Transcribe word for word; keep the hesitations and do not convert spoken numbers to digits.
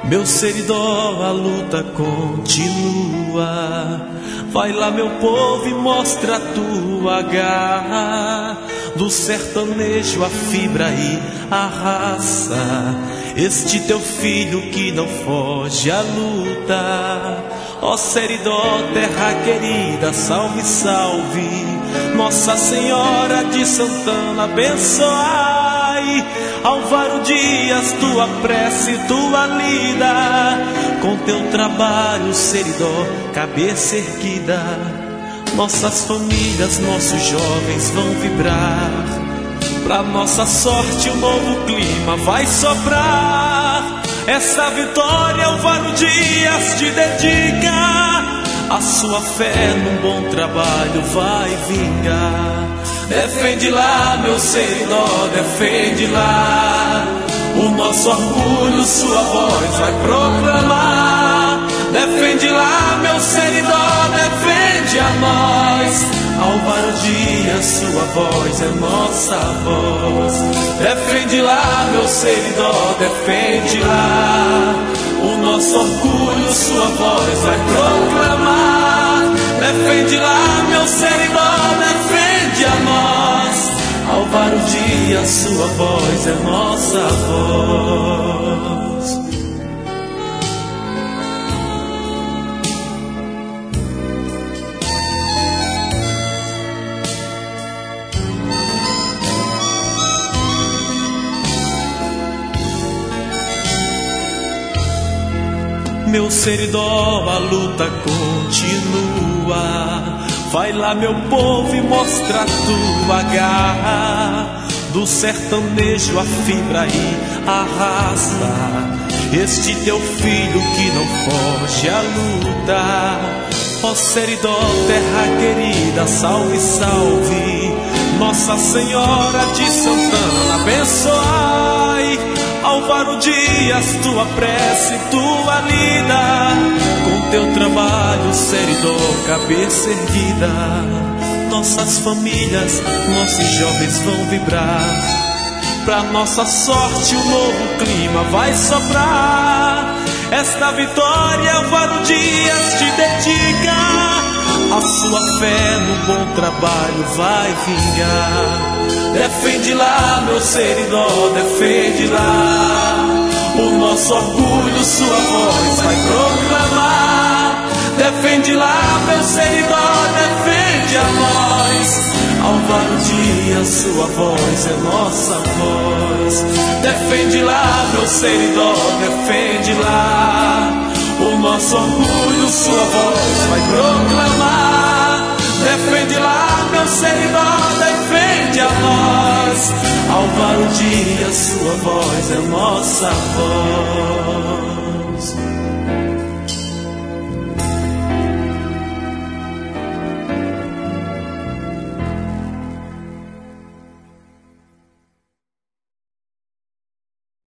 Meu Seridó, a luta continua. Vai lá, meu povo, e mostra a tua garra. Do sertanejo a fibra e a raça, este teu filho que não foge à luta. Ó Seridó, terra querida, salve, salve. Nossa Senhora de Santana, abençoai. Álvaro Dias, tua prece, tua lida. Com teu trabalho, Seridó, cabeça erguida. Nossas famílias, nossos jovens vão vibrar. Pra nossa sorte um novo clima vai soprar. Essa vitória Álvaro Dias te dedica. A sua fé num bom trabalho vai vingar. Defende lá, meu Seridó, defende lá. O nosso orgulho, sua voz vai proclamar. Defende lá, meu Seridó, defende a nós. Álvaro Dias, sua voz é nossa voz. Defende lá, meu Seridó, defende lá. O nosso orgulho, sua voz vai proclamar. Defende lá, meu Seridó, defende a nós. Álvaro Dias, sua voz é nossa voz. Meu Seridó, a luta continua. Vai lá, meu povo, e mostra a tua garra. Do sertanejo a fibra e a raça, este teu filho que não foge à luta. Ó Seridó, terra querida, salve, salve. Nossa Senhora de Santana, abençoai. Álvaro Dias, tua prece, tua lida. Com teu trabalho, Seridó, cabeça erguida. Nossas famílias, nossos jovens vão vibrar. Pra nossa sorte um novo clima vai soprar. Esta vitória Álvaro Dias te dedica. A sua fé no bom trabalho vai vingar. Defende lá, meu Seridó, defende lá. O nosso orgulho, sua voz vai proclamar. Defende lá, meu Seridó, defende a nós. Álvaro Dias, sua voz é nossa voz. Defende lá, meu Seridó, defende lá. O nosso orgulho, sua voz vai proclamar. Defende lá, meu Seridó, defende a nós. Álvaro Dias, sua voz é nossa voz.